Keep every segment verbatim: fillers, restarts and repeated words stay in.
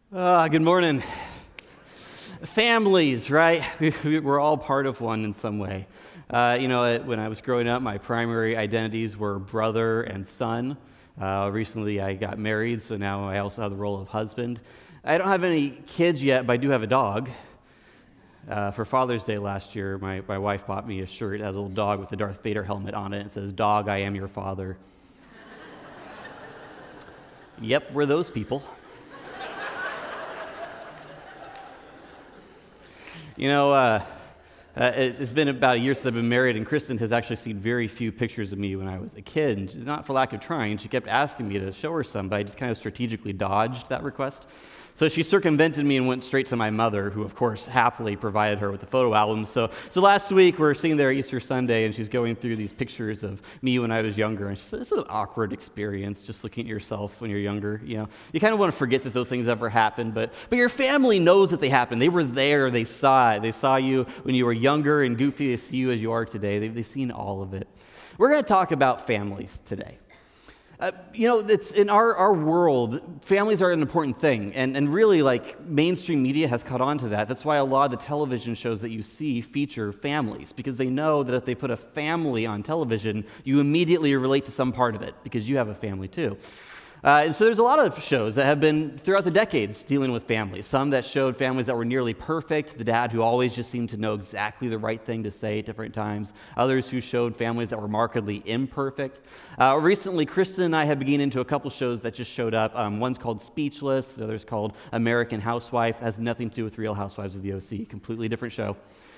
Uh, good morning. Families, right? We're all part of one in some way. Uh, you know, when I was growing up, my primary identities were brother and son. Uh, recently, I got married, so now I also have the role of husband. I don't have any kids yet, but I do have a dog. Uh, for Father's Day last year, my, my wife bought me a shirt that has a little dog with the Darth Vader helmet on it. It says, "Dog, I am your father." Yep, we're those people. You know, uh, uh, it's been about a year since I've been married, and Kristen has actually seen very few pictures of me when I was a kid. And not for lack of trying, she kept asking me to show her some, but I just kind of strategically dodged that request. So she circumvented me and went straight to my mother, who, of course, happily provided her with the photo album. So so last week, we were sitting there Easter Sunday, and she's going through these pictures of me when I was younger. And she said, "This is an awkward experience, just looking at yourself when you're younger. You know, you kind of want to forget that those things ever happened, but but your family knows that they happened. They were there. They saw it. They saw you when you were younger and goofy. They see you as you are today. They've, they've seen all of it." We're going to talk about families today. Uh, you know, it's in our, our world, families are an important thing, and, and really, like, mainstream media has caught on to that. That's why a lot of the television shows that you see feature families, because they know that if they put a family on television, you immediately relate to some part of it, because you have a family too. Uh, and so there's a lot of shows that have been, throughout the decades, dealing with families. Some that showed families that were nearly perfect, the dad who always just seemed to know exactly the right thing to say at different times. Others who showed families that were markedly imperfect. Uh, recently, Kristen and I have begun into a couple shows that just showed up. Um, one's called Speechless, the other's called American Housewife. It has nothing to do with Real Housewives of the O C, completely different show.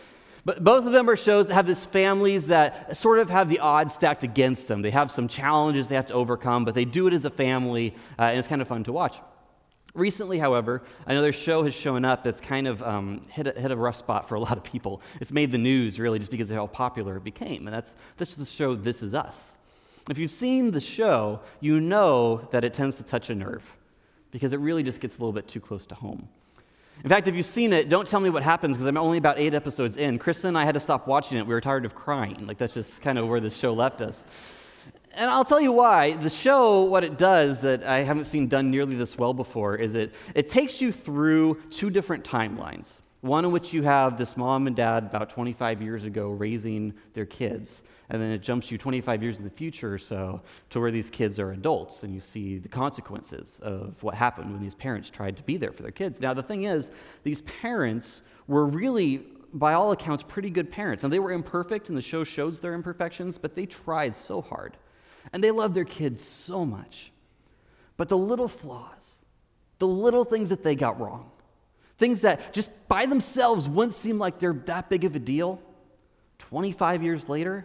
But both of them are shows that have these families that sort of have the odds stacked against them. They have some challenges they have to overcome, but they do it as a family, uh, and it's kind of fun to watch. Recently, however, another show has shown up that's kind of um, hit, a, hit a rough spot for a lot of people. It's made the news, really, just because of how popular it became, and that's, that's the show This Is Us. If you've seen the show, you know that it tends to touch a nerve, because it really just gets a little bit too close to home. In fact, if you've seen it, don't tell me what happens, because I'm only about eight episodes in. Kristen and I had to stop watching it. We were tired of crying. Like, that's just kind of where this show left us. And I'll tell you why. The show, what it does that I haven't seen done nearly this well before, is it, it takes you through two different timelines. One in which you have this mom and dad about twenty-five years ago raising their kids. And then it jumps you twenty-five years in the future or so to where these kids are adults, and you see the consequences of what happened when these parents tried to be there for their kids. Now, the thing is, these parents were really, by all accounts, pretty good parents. And they were imperfect, and the show shows their imperfections, but they tried so hard. And they loved their kids so much. But the little flaws, the little things that they got wrong, things that just by themselves wouldn't seem like they're that big of a deal, twenty-five years later,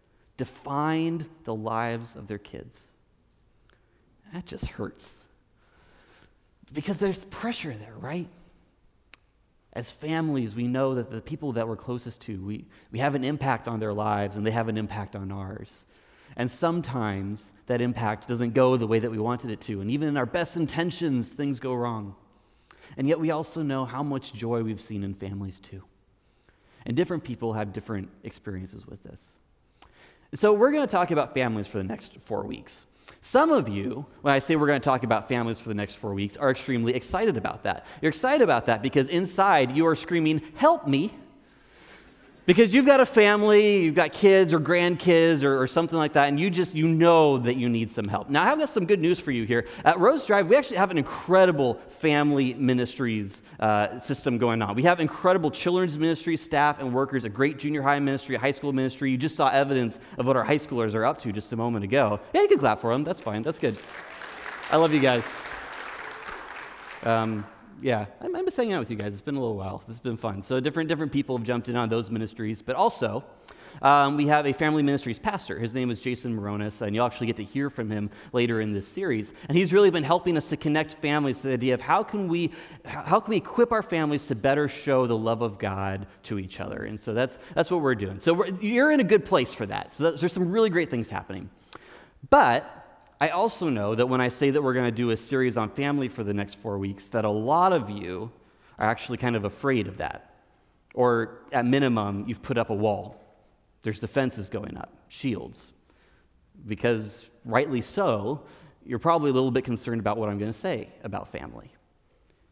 defined the lives of their kids. That just hurts. Because there's pressure there, right? As families, we know that the people that we're closest to, we, we have an impact on their lives, and they have an impact on ours. And sometimes that impact doesn't go the way that we wanted it to. And even in our best intentions, things go wrong. And yet we also know how much joy we've seen in families too. And different people have different experiences with this. So we're going to talk about families for the next four weeks. Some of you, when I say we're going to talk about families for the next four weeks, are extremely excited about that. You're excited about that because inside you are screaming, "Help me!" Because you've got a family, you've got kids or grandkids or, or something like that, and you just, you know that you need some help. Now, I've got some good news for you here. At Rose Drive, we actually have an incredible family ministries uh, system going on. We have incredible children's ministry staff and workers, a great junior high ministry, a high school ministry. You just saw evidence of what our high schoolers are up to just a moment ago. Yeah, you can clap for them. That's fine. That's good. I love you guys. Um, Yeah, I'm, I'm just hanging out with you guys. It's been a little while. It's been fun. So different different people have jumped in on those ministries. But also, um, we have a family ministries pastor. His name is Jason Moronis, and you'll actually get to hear from him later in this series. And he's really been helping us to connect families to the idea of how can we how can we equip our families to better show the love of God to each other. And so that's that's what we're doing. So we're, you're in a good place for that. So that, there's some really great things happening. But I also know that when I say that we're going to do a series on family for the next four weeks, that a lot of you are actually kind of afraid of that. Or at minimum, you've put up a wall. There's defenses going up, shields. Because rightly so, you're probably a little bit concerned about what I'm going to say about family.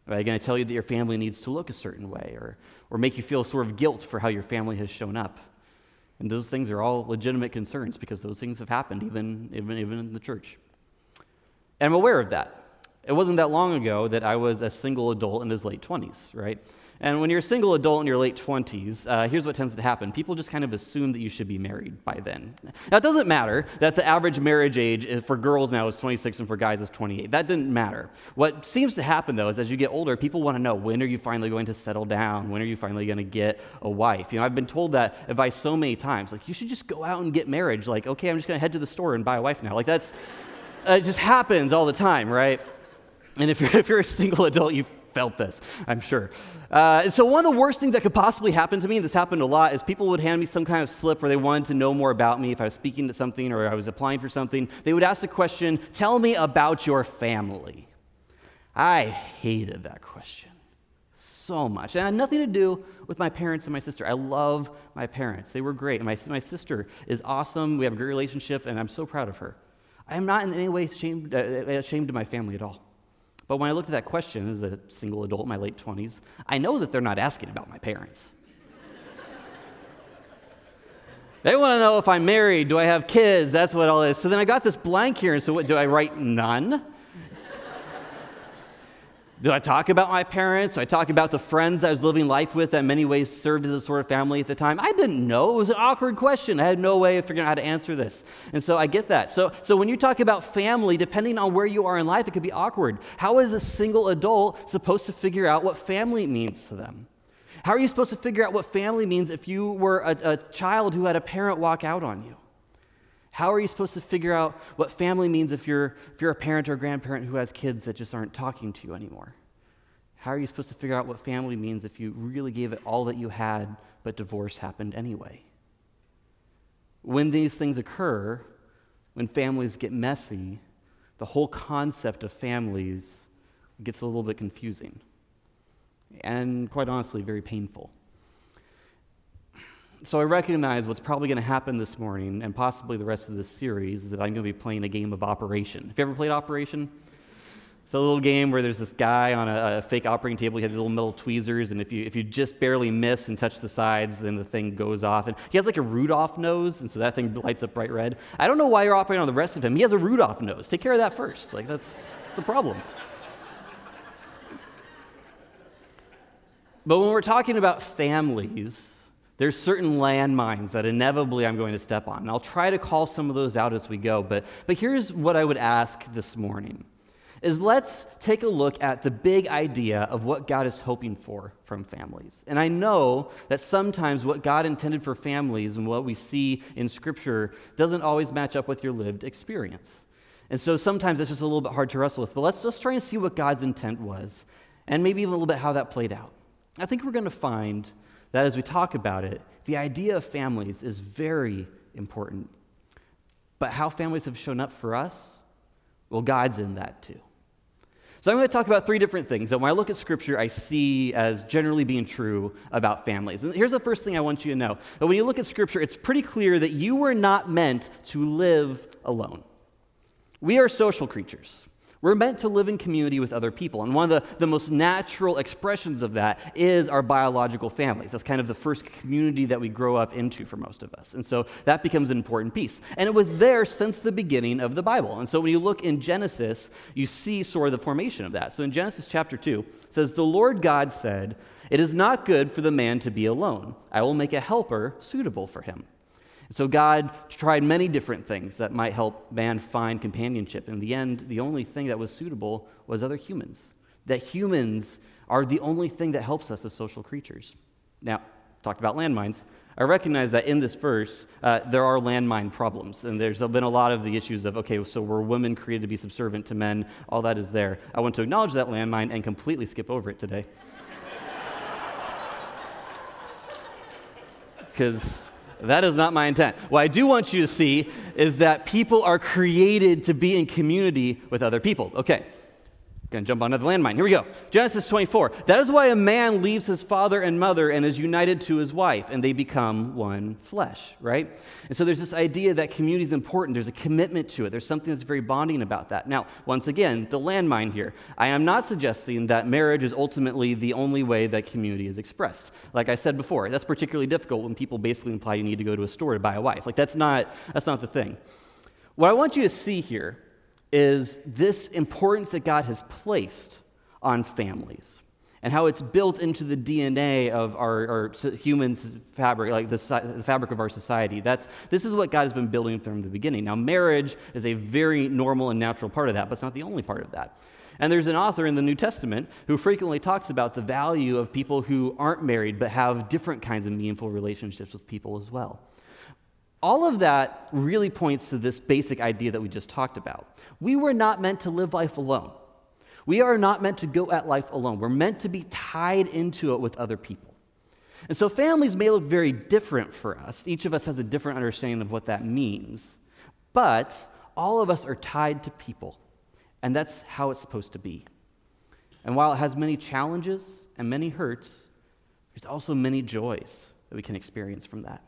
Are they going to tell you that your family needs to look a certain way, or, or make you feel sort of guilt for how your family has shown up? And those things are all legitimate concerns because those things have happened even, even, even in the church. And I'm aware of that. It wasn't that long ago that I was a single adult in his late twenties, right? And when you're a single adult in your late twenties, uh, here's what tends to happen. People just kind of assume that you should be married by then. Now, it doesn't matter that the average marriage age is, for girls now is twenty-six and for guys is twenty-eight. That didn't matter. What seems to happen, though, is as you get older, people want to know, when are you finally going to settle down? When are you finally going to get a wife? You know, I've been told that advice so many times. Like, you should just go out and get married. Like, okay, I'm just going to head to the store and buy a wife now. Like, that's, uh, it just happens all the time, right? And if you're, if you're a single adult, you've felt this, I'm sure. Uh, so one of the worst things that could possibly happen to me, and this happened a lot, is people would hand me some kind of slip where they wanted to know more about me. If I was speaking to something or I was applying for something, they would ask the question, tell me about your family. I hated that question so much. And it had nothing to do with my parents and my sister. I love my parents. They were great. And my, my sister is awesome. We have a great relationship, and I'm so proud of her. I am not in any way ashamed, uh, ashamed of my family at all. But when I looked at that question as a single adult in my late twenties, I know that they're not asking about my parents. They want to know if I'm married, do I have kids, that's what all is. So then I got this blank here, and so what, do I write none? Do I talk about my parents? Do I talk about the friends I was living life with that in many ways served as a sort of family at the time? I didn't know. It was an awkward question. I had no way of figuring out how to answer this. And so I get that. So, so when you talk about family, depending on where you are in life, it could be awkward. How is a single adult supposed to figure out what family means to them? How are you supposed to figure out what family means if you were a, a child who had a parent walk out on you? How are you supposed to figure out what family means if you're, if you're a parent or a grandparent who has kids that just aren't talking to you anymore? How are you supposed to figure out what family means if you really gave it all that you had, but divorce happened anyway? When these things occur, when families get messy, the whole concept of families gets a little bit confusing and, quite honestly, very painful. So I recognize what's probably going to happen this morning, and possibly the rest of this series, is that I'm going to be playing a game of Operation. Have you ever played Operation? It's a little game where there's this guy on a, a fake operating table. He has these little metal tweezers, and if you if you just barely miss and touch the sides, then the thing goes off. And he has like a Rudolph nose, and so that thing lights up bright red. I don't know why you're operating on the rest of him. He has a Rudolph nose. Take care of that first. Like that's that's a problem. But when we're talking about families, there's certain landmines that inevitably I'm going to step on. And I'll try to call some of those out as we go. But, but here's what I would ask this morning, is let's take a look at the big idea of what God is hoping for from families. And I know that sometimes what God intended for families and what we see in Scripture doesn't always match up with your lived experience. And so sometimes it's just a little bit hard to wrestle with. But let's just try and see what God's intent was, and maybe even a little bit how that played out. I think we're going to find that as we talk about it, the idea of families is very important. But how families have shown up for us, well, God's in that too. So I'm going to talk about three different things that when I look at Scripture, I see as generally being true about families. And here's the first thing I want you to know. That when you look at Scripture, it's pretty clear that you were not meant to live alone. We are social creatures. We're meant to live in community with other people. And one of the, the most natural expressions of that is our biological families. That's kind of the first community that we grow up into for most of us. And so that becomes an important piece. And it was there since the beginning of the Bible. And so when you look in Genesis, you see sort of the formation of that. So in Genesis chapter two, it says, "The Lord God said, 'It is not good for the man to be alone. I will make a helper suitable for him.'" So God tried many different things that might help man find companionship. In the end, the only thing that was suitable was other humans. That humans are the only thing that helps us as social creatures. Now, talked about landmines. I recognize that in this verse, uh, there are landmine problems. And there's been a lot of the issues of, okay, so were women created to be subservient to men? All that is there. I want to acknowledge that landmine and completely skip over it today. Because that is not my intent. What I do want you to see is that people are created to be in community with other people. Okay, Going to jump onto the landmine. Here we go. Genesis twenty-four. That is why a man leaves his father and mother and is united to his wife, and they become one flesh, right? And so there's this idea that community is important. There's a commitment to it. There's something that's very bonding about that. Now, once again, the landmine here. I am not suggesting that marriage is ultimately the only way that community is expressed. Like I said before, that's particularly difficult when people basically imply you need to go to a store to buy a wife. Like that's not, that's not the thing. What I want you to see here is this importance that God has placed on families and how it's built into the D N A of our, our human fabric, like the, the fabric of our society. That's, this is what God has been building from the beginning. Now, marriage is a very normal and natural part of that, but it's not the only part of that. And there's an author in the New Testament who frequently talks about the value of people who aren't married but have different kinds of meaningful relationships with people as well. All of that really points to this basic idea that we just talked about. We were not meant to live life alone. We are not meant to go at life alone. We're meant to be tied into it with other people. And so families may look very different for us. Each of us has a different understanding of what that means. But all of us are tied to people, and that's how it's supposed to be. And while it has many challenges and many hurts, there's also many joys that we can experience from that.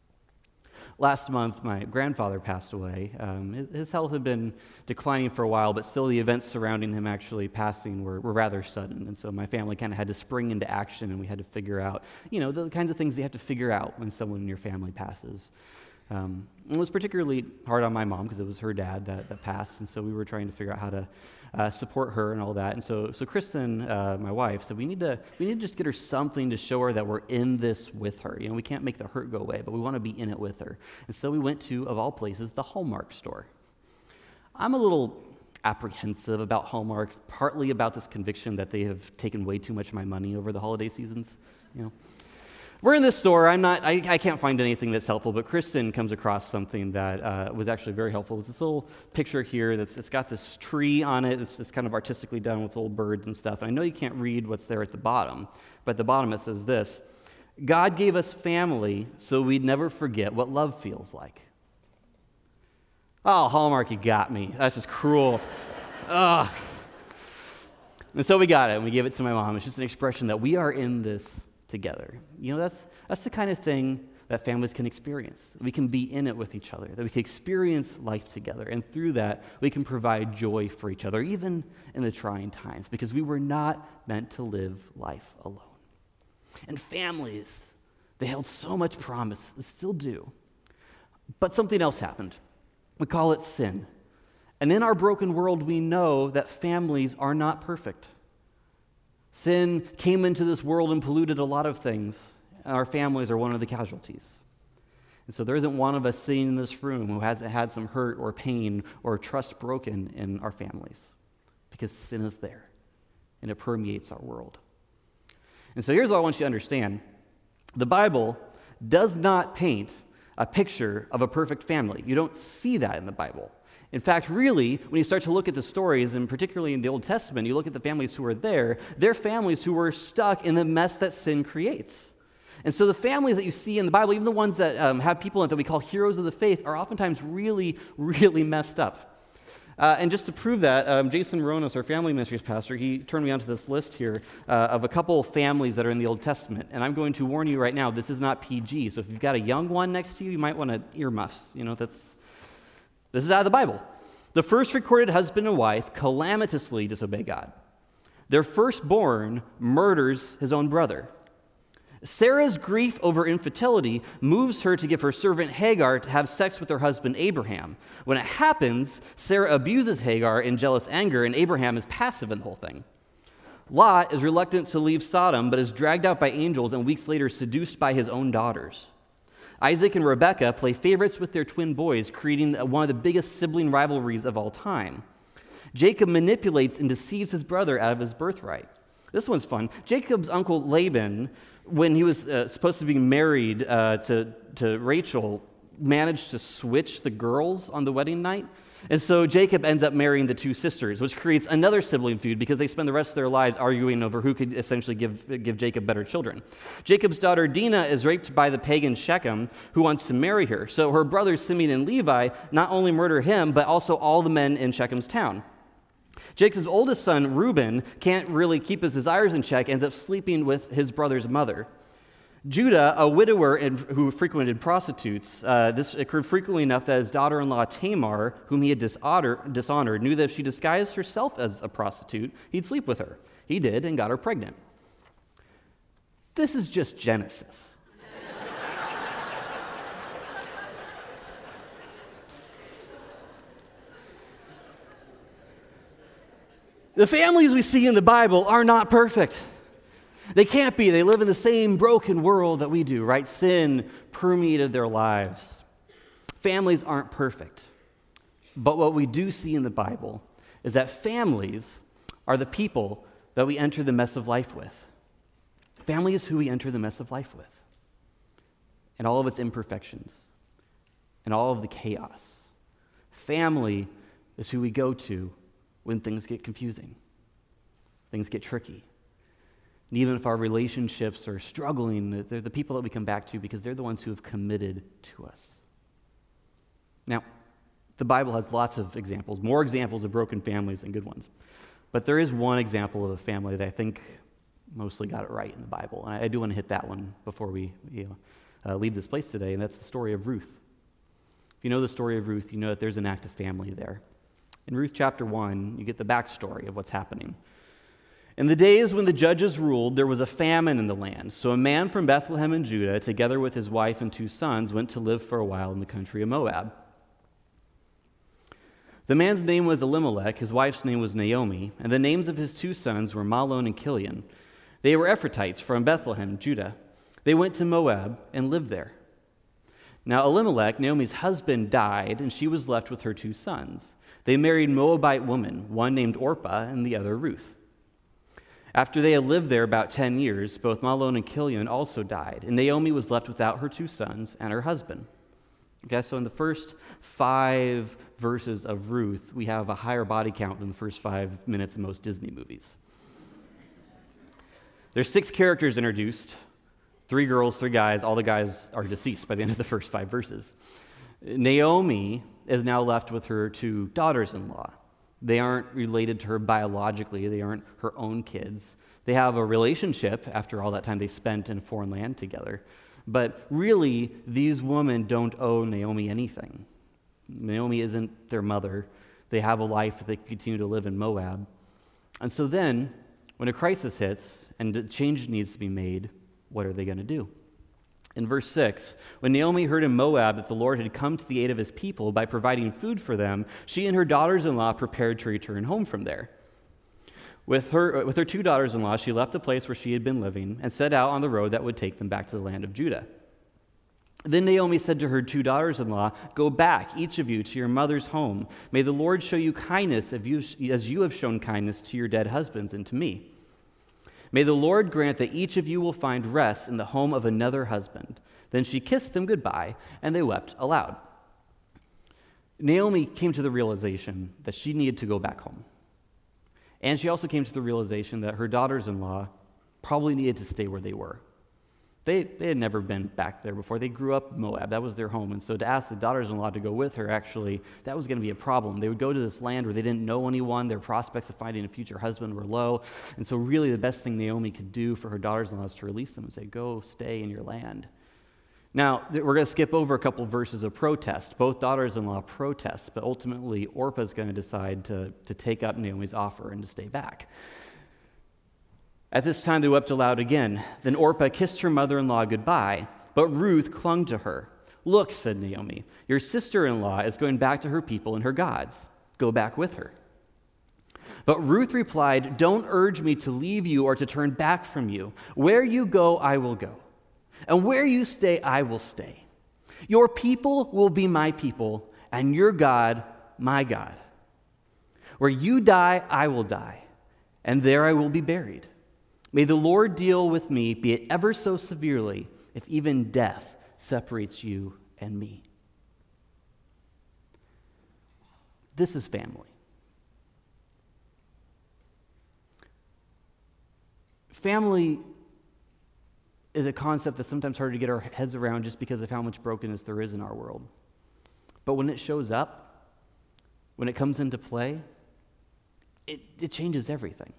Last month, my grandfather passed away. Um, his, his health had been declining for a while, but still the events surrounding him actually passing were, were rather sudden. And so my family kind of had to spring into action, and we had to figure out, you know, the kinds of things you have to figure out when someone in your family passes. Um, it was particularly hard on my mom because it was her dad that, that passed, and so we were trying to figure out how to uh, support her and all that. And so, so Kristen, uh, my wife, said we need to we need to just get her something to show her that we're in this with her. You know, we can't make the hurt go away, but we want to be in it with her. And so we went to, of all places, the Hallmark store. I'm a little apprehensive about Hallmark, partly about this conviction that they have taken way too much of my money over the holiday seasons. You know. We're in this store. I'm not, I, I can't find anything that's helpful, but Kristen comes across something that uh, was actually very helpful. It's this little picture here that's it's got this tree on it. It's, it's kind of artistically done with little birds and stuff. And I know you can't read what's there at the bottom, but at the bottom it says this: God gave us family so we'd never forget what love feels like. Oh, Hallmark, you got me. That's just cruel. Ugh. And so we got it, and we gave it to my mom. It's just an expression that we are in this together. You know, that's that's the kind of thing that families can experience. That we can be in it with each other, that we can experience life together, and through that, we can provide joy for each other, even in the trying times, because we were not meant to live life alone. And families, they held so much promise, they still do. But something else happened. We call it sin. And in our broken world, we know that families are not perfect. Sin came into this world and polluted a lot of things. Our families are one of the casualties. And so there isn't one of us sitting in this room who hasn't had some hurt or pain or trust broken in our families, because sin is there and it permeates our world. And so here's what I want you to understand. The Bible does not paint a picture of a perfect family. You don't see that in the Bible. In fact, really, when you start to look at the stories, and particularly in the Old Testament, you look at the families who were there, they're families who were stuck in the mess that sin creates. And so the families that you see in the Bible, even the ones that um, have people in it that we call heroes of the faith, are oftentimes really, really messed up. Uh, and just to prove that, um, Jason Moronis, our family ministries pastor, he turned me onto this list here uh, of a couple families that are in the Old Testament. And I'm going to warn you right now, this is not P G. So if you've got a young one next to you, you might want to earmuffs. You know, that's... This is out of the Bible. The first recorded husband and wife calamitously disobey God. Their firstborn murders his own brother. Sarah's grief over infertility moves her to give her servant Hagar to have sex with her husband Abraham. When it happens, Sarah abuses Hagar in jealous anger, and Abraham is passive in the whole thing. Lot is reluctant to leave Sodom, but is dragged out by angels and weeks later seduced by his own daughters. Isaac and Rebekah play favorites with their twin boys, creating one of the biggest sibling rivalries of all time. Jacob manipulates and deceives his brother out of his birthright. This one's fun. Jacob's uncle Laban, when he was uh, supposed to be married uh, to, to Rachel, managed to switch the girls on the wedding night. And so Jacob ends up marrying the two sisters, which creates another sibling feud because they spend the rest of their lives arguing over who could essentially give, give Jacob better children. Jacob's daughter Dinah is raped by the pagan Shechem, who wants to marry her. So her brothers Simeon and Levi not only murder him, but also all the men in Shechem's town. Jacob's oldest son, Reuben, can't really keep his desires in check, ends up sleeping with his brother's mother. Judah, a widower who frequented prostitutes, uh, this occurred frequently enough that his daughter-in-law Tamar, whom he had dishonor, dishonored, knew that if she disguised herself as a prostitute, he'd sleep with her. He did and got her pregnant. This is just Genesis. The families we see in the Bible are not perfect. They can't be. They live in the same broken world that we do, right? Sin permeated their lives. Families aren't perfect. But what we do see in the Bible is that families are the people that we enter the mess of life with. Family is who we enter the mess of life with, and all of its imperfections, and all of the chaos. Family is who we go to when things get confusing, things get tricky. And even if our relationships are struggling, they're the people that we come back to because they're the ones who have committed to us. Now, the Bible has lots of examples, more examples of broken families than good ones. But there is one example of a family that I think mostly got it right in the Bible. And I do want to hit that one before we you know, uh, leave this place today, and that's the story of Ruth. If you know the story of Ruth, you know that there's an active family there. In Ruth chapter one, you get the backstory of what's happening. In the days when the judges ruled, there was a famine in the land. So a man from Bethlehem in Judah, together with his wife and two sons, went to live for a while in the country of Moab. The man's name was Elimelech, his wife's name was Naomi, and the names of his two sons were Mahlon and Kilion. They were Ephrathites from Bethlehem, Judah. They went to Moab and lived there. Now Elimelech, Naomi's husband, died, and she was left with her two sons. They married Moabite women, one named Orpah and the other Ruth. After they had lived there about ten years, both Mahlon and Kilion also died, and Naomi was left without her two sons and her husband. Okay, so in the first five verses of Ruth, we have a higher body count than the first five minutes of most Disney movies. There's six characters introduced, three girls, three guys. All the guys are deceased by the end of the first five verses. Naomi is now left with her two daughters-in-law. They aren't related to her biologically. They aren't her own kids. They have a relationship after all that time they spent in a foreign land together. But really, these women don't owe Naomi anything. Naomi isn't their mother. They have a life that they continue to live in Moab. And so then, when a crisis hits and a change needs to be made, what are they going to do? In verse six, when Naomi heard in Moab that the Lord had come to the aid of his people by providing food for them, she and her daughters-in-law prepared to return home from there. With her, with her two daughters-in-law, she left the place where she had been living and set out on the road that would take them back to the land of Judah. Then Naomi said to her two daughters-in-law, "Go back, each of you, to your mother's home. May the Lord show you kindness as you have shown kindness to your dead husbands and to me. May the Lord grant that each of you will find rest in the home of another husband." Then she kissed them goodbye, and they wept aloud. Naomi came to the realization that she needed to go back home. And she also came to the realization that her daughters-in-law probably needed to stay where they were. They, they had never been back there before. They grew up in Moab. That was their home. And so to ask the daughters-in-law to go with her, actually, that was going to be a problem. They would go to this land where they didn't know anyone. Their prospects of finding a future husband were low. And so really the best thing Naomi could do for her daughters-in-law is to release them and say, "Go stay in your land." Now, we're going to skip over a couple verses of protest. Both daughters-in-law protest, but ultimately Orpah is going to decide to, to take up Naomi's offer and to stay back. At this time, they wept aloud again. Then Orpah kissed her mother-in-law goodbye, but Ruth clung to her. "Look," said Naomi, "your sister-in-law is going back to her people and her gods. Go back with her." But Ruth replied, "Don't urge me to leave you or to turn back from you. Where you go, I will go. And where you stay, I will stay. Your people will be my people, and your God, my God. Where you die, I will die, and there I will be buried. May the Lord deal with me, be it ever so severely, if even death separates you and me." This is family. Family is a concept that's sometimes hard to get our heads around just because of how much brokenness there is in our world. But when it shows up, when it comes into play, it, it changes everything.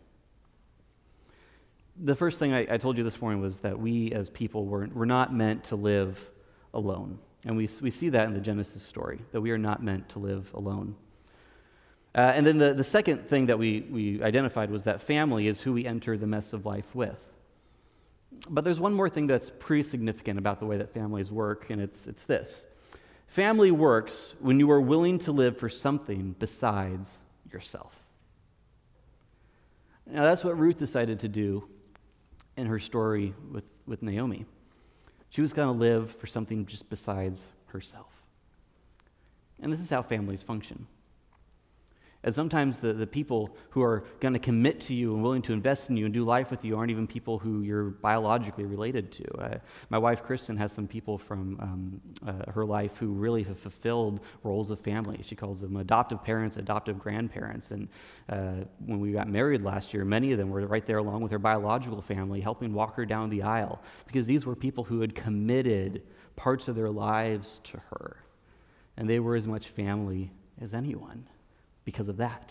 The first thing I, I told you this morning was that we as people were, were not meant to live alone. And we, we see that in the Genesis story, that we are not meant to live alone. Uh, and then the, the second thing that we, we identified was that family is who we enter the mess of life with. But there's one more thing that's pretty significant about the way that families work, and it's, it's this. Family works when you are willing to live for something besides yourself. Now, that's what Ruth decided to do in her story with, with Naomi. She was going to live for something just besides herself. And this is how families function. And sometimes the, the people who are going to commit to you and willing to invest in you and do life with you aren't even people who you're biologically related to. Uh, my wife, Kristen, has some people from um, uh, her life who really have fulfilled roles of family. She calls them adoptive parents, adoptive grandparents. And uh, when we got married last year, many of them were right there along with her biological family, helping walk her down the aisle, because these were people who had committed parts of their lives to her. And they were as much family as anyone. Because of that.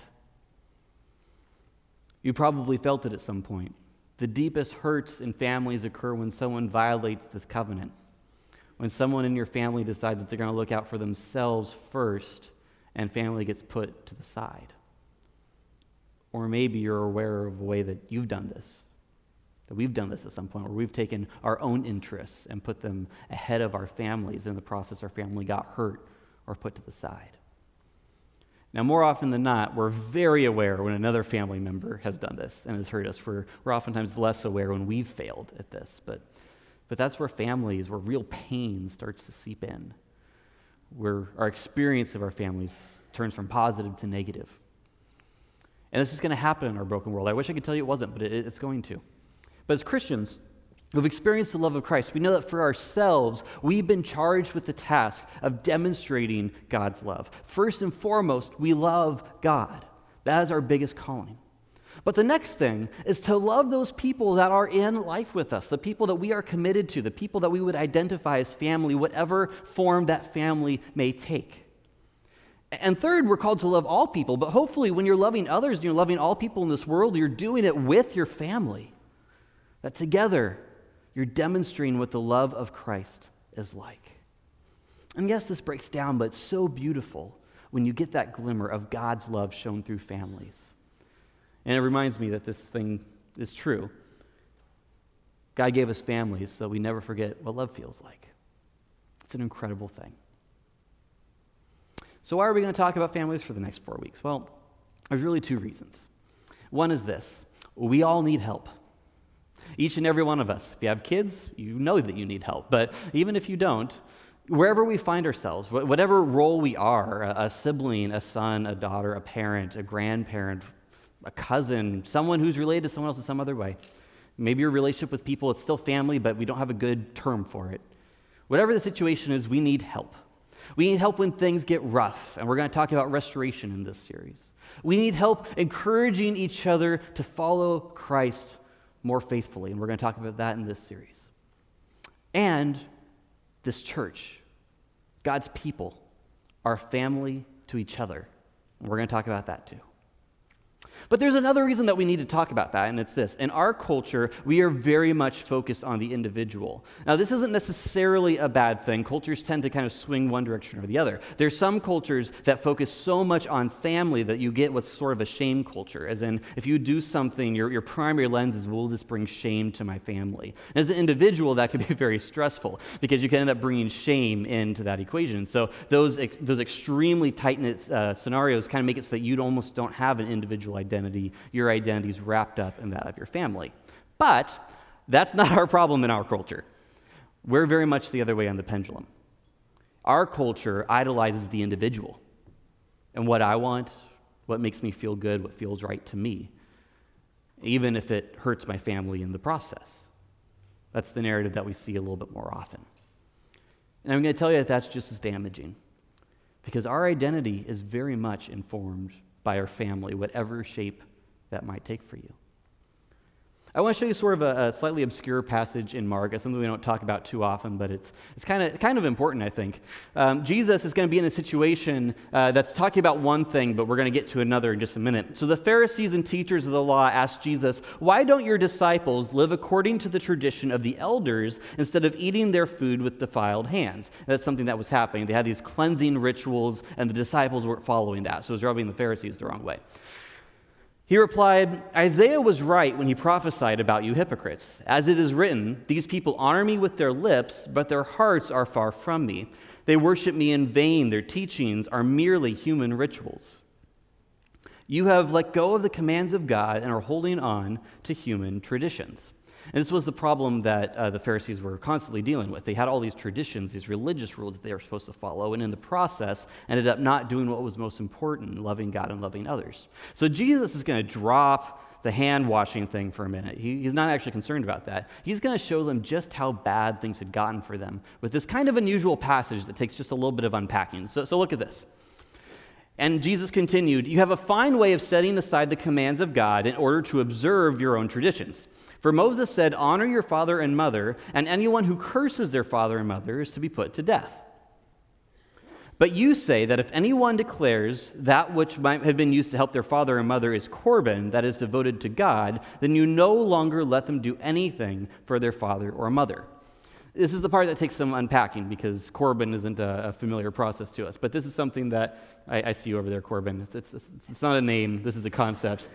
You probably felt it at some point. The deepest hurts in families occur when someone violates this covenant. When someone in your family decides that they're going to look out for themselves first and family gets put to the side. Or maybe you're aware of a way that you've done this. That we've done this at some point where we've taken our own interests and put them ahead of our families. In the process, our family got hurt or put to the side. Now, more often than not, we're very aware when another family member has done this and has hurt us. We're, we're oftentimes less aware when we've failed at this. But, but that's where families, where real pain starts to seep in, where our experience of our families turns from positive to negative. And this is going to happen in our broken world. I wish I could tell you it wasn't, but it, it's going to. But as Christians who've experienced the love of Christ, we know that for ourselves, we've been charged with the task of demonstrating God's love. First and foremost, we love God. That is our biggest calling. But the next thing is to love those people that are in life with us, the people that we are committed to, the people that we would identify as family, whatever form that family may take. And third, we're called to love all people, but hopefully when you're loving others and you're loving all people in this world, you're doing it with your family. That together, you're demonstrating what the love of Christ is like. And yes, this breaks down, but it's so beautiful when you get that glimmer of God's love shown through families. And it reminds me that this thing is true. God gave us families so we never forget what love feels like. It's an incredible thing. So why are we going to talk about families for the next four weeks? Well, there's really two reasons. One is this. We all need help. Each and every one of us. If you have kids, you know that you need help. But even if you don't, wherever we find ourselves, whatever role we are, a sibling, a son, a daughter, a parent, a grandparent, a cousin, someone who's related to someone else in some other way. Maybe your relationship with people, it's still family, but we don't have a good term for it. Whatever the situation is, we need help. We need help when things get rough, and we're going to talk about restoration in this series. We need help encouraging each other to follow Christ more faithfully, and we're going to talk about that in this series. And this church, God's people, are family to each other, and we're going to talk about that too. But there's another reason that we need to talk about that, and it's this. In our culture, we are very much focused on the individual. Now, this isn't necessarily a bad thing. Cultures tend to kind of swing one direction or the other. There's some cultures that focus so much on family that you get what's sort of a shame culture, as in, if you do something, your, your primary lens is, will this bring shame to my family? And as an individual, that could be very stressful, because you can end up bringing shame into that equation. So those, those extremely tight-knit uh, scenarios kind of make it so that you almost don't have an individual identity. Identity, your identity is wrapped up in that of your family. But that's not our problem in our culture. We're very much the other way on the pendulum. Our culture idolizes the individual and what I want, what makes me feel good, what feels right to me, even if it hurts my family in the process. That's the narrative that we see a little bit more often. And I'm going to tell you that that's just as damaging, because our identity is very much informed by our family, whatever shape that might take for you. I want to show you sort of a, a slightly obscure passage in Mark. It's something we don't talk about too often, but it's it's kind of kind of important, I think. Um, Jesus is going to be in a situation uh, that's talking about one thing, but we're going to get to another in just a minute. So the Pharisees and teachers of the law asked Jesus, "Why don't your disciples live according to the tradition of the elders instead of eating their food with defiled hands?" And that's something that was happening. They had these cleansing rituals, and the disciples weren't following that, so it was rubbing the Pharisees the wrong way. He replied, "Isaiah was right when he prophesied about you hypocrites. As it is written, these people honor me with their lips, but their hearts are far from me. They worship me in vain. Their teachings are merely human rituals. You have let go of the commands of God and are holding on to human traditions." And this was the problem that uh, the Pharisees were constantly dealing with. They had all these traditions, these religious rules that they were supposed to follow, and in the process ended up not doing what was most important, loving God and loving others. So Jesus is going to drop the hand-washing thing for a minute. He, he's not actually concerned about that. He's going to show them just how bad things had gotten for them with this kind of unusual passage that takes just a little bit of unpacking. So, so look at this. And Jesus continued, "You have a fine way of setting aside the commands of God in order to observe your own traditions. For Moses said, 'Honor your father and mother,' and anyone who curses their father and mother is to be put to death. But you say that if anyone declares that which might have been used to help their father and mother is Corban, that is devoted to God, then you no longer let them do anything for their father or mother." This is the part that takes some unpacking because Corban isn't a, a familiar process to us. But this is something that I, I see you over there, Corban. It's, it's, it's, it's not a name. This is a concept.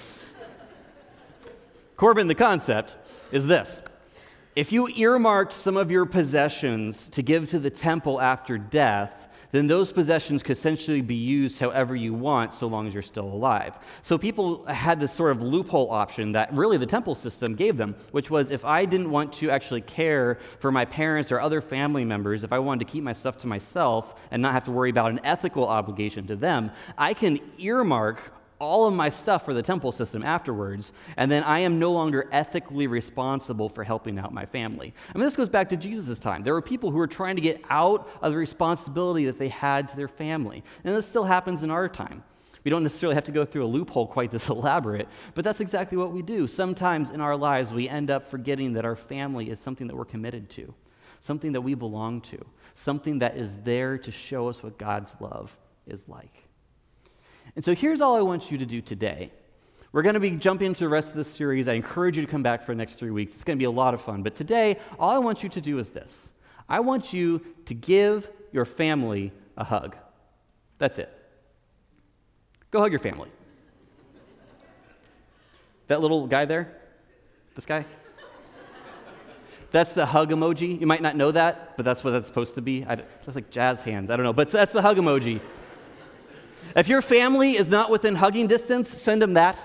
Corban, the concept, is this. If you earmarked some of your possessions to give to the temple after death, then those possessions could essentially be used however you want so long as you're still alive. So people had this sort of loophole option that really the temple system gave them, which was if I didn't want to actually care for my parents or other family members, if I wanted to keep my stuff to myself and not have to worry about an ethical obligation to them, I can earmark all of my stuff for the temple system afterwards, and then I am no longer ethically responsible for helping out my family. I mean, this goes back to Jesus' time. There were people who were trying to get out of the responsibility that they had to their family, and this still happens in our time. We don't necessarily have to go through a loophole quite this elaborate, but that's exactly what we do. Sometimes in our lives, we end up forgetting that our family is something that we're committed to, something that we belong to, something that is there to show us what God's love is like. And so here's all I want you to do today. We're going to be jumping into the rest of this series. I encourage you to come back for the next three weeks. It's going to be a lot of fun. But today, all I want you to do is this. I want you to give your family a hug. That's it. Go hug your family. That little guy there? This guy? That's the hug emoji. You might not know that, but that's what that's supposed to be. I, that's like jazz hands. I don't know, but that's the hug emoji. If your family is not within hugging distance, send them that.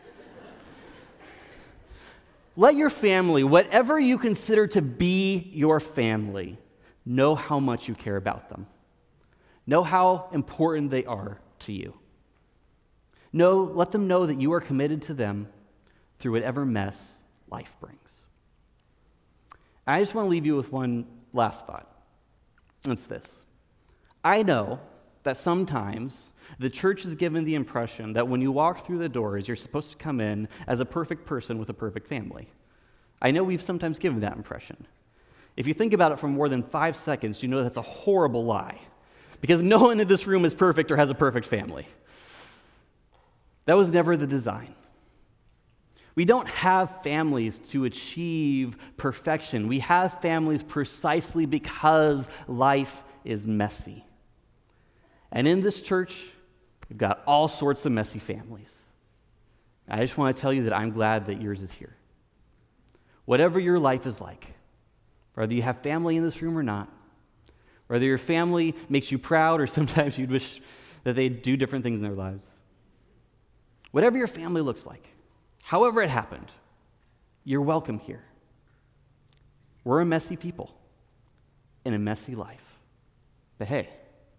Let your family, whatever you consider to be your family, know how much you care about them. Know how important they are to you. Know, let them know that you are committed to them through whatever mess life brings. I just want to leave you with one last thought. It's this. I know that sometimes the church is given the impression that when you walk through the doors, you're supposed to come in as a perfect person with a perfect family. I know we've sometimes given that impression. If you think about it for more than five seconds, you know that's a horrible lie. Because no one in this room is perfect or has a perfect family. That was never the design. We don't have families to achieve perfection. We have families precisely because life is messy. And in this church, we've got all sorts of messy families. I just want to tell you that I'm glad that yours is here. Whatever your life is like, whether you have family in this room or not, whether your family makes you proud or sometimes you'd wish that they do different things in their lives, whatever your family looks like, however it happened, you're welcome here. We're a messy people in a messy life. But hey,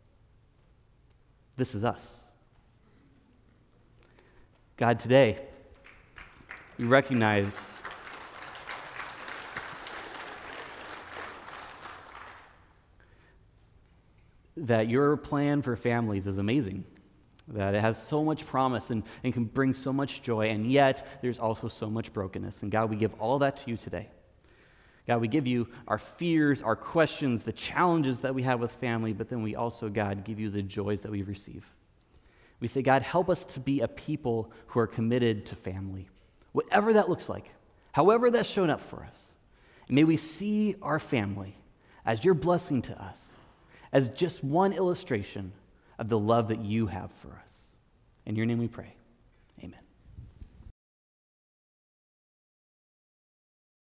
this is us. God, today, we recognize that your plan for families is amazing. that it has so much promise and, and can bring so much joy, and yet there's also so much brokenness. And God, we give all that to you today. God, we give you our fears, our questions, the challenges that we have with family, but then we also, God, give you the joys that we receive. We say, God, help us to be a people who are committed to family, whatever that looks like, however that's shown up for us. And may we see our family as your blessing to us, as just one illustration of the love that you have for us. In your name we pray. Amen.